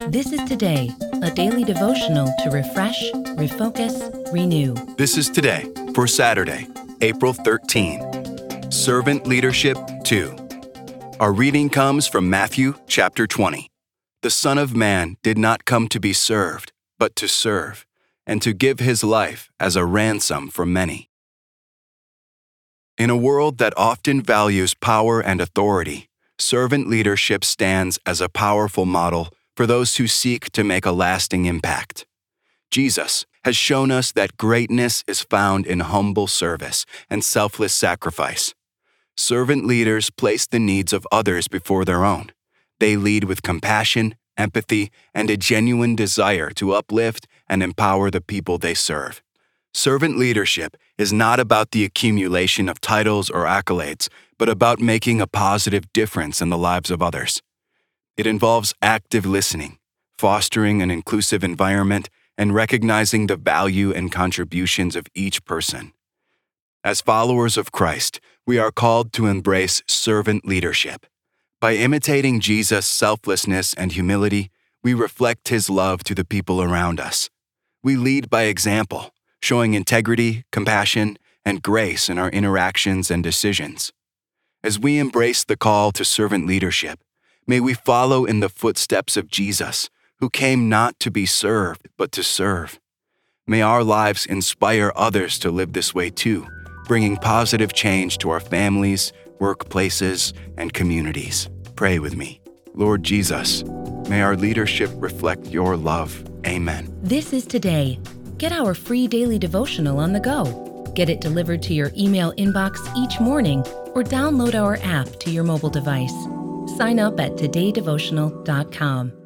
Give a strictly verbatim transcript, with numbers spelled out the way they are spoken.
This is Today, a daily devotional to refresh, refocus, renew. This is Today for Saturday, April thirteenth. Servant Leadership two. Our reading comes from Matthew chapter twenty. The Son of Man did not come to be served, but to serve, and to give his life as a ransom for many. In a world that often values power and authority, servant leadership stands as a powerful model for those who seek to make a lasting impact. Jesus has shown us that greatness is found in humble service and selfless sacrifice. Servant leaders place the needs of others before their own. They lead with compassion, empathy, and a genuine desire to uplift and empower the people they serve. Servant leadership is not about the accumulation of titles or accolades, but about making a positive difference in the lives of others. It involves active listening, fostering an inclusive environment, and recognizing the value and contributions of each person. As followers of Christ, we are called to embrace servant leadership. By imitating Jesus' selflessness and humility, we reflect his love to the people around us. We lead by example, showing integrity, compassion, and grace in our interactions and decisions. As we embrace the call to servant leadership, may we follow in the footsteps of Jesus, who came not to be served, but to serve. May our lives inspire others to live this way too, bringing positive change to our families, workplaces, and communities. Pray with me. Lord Jesus, may our leadership reflect your love. Amen. This is Today. Get our free daily devotional on the go. Get it delivered to your email inbox each morning or download our app to your mobile device. Sign up at today devotional dot com.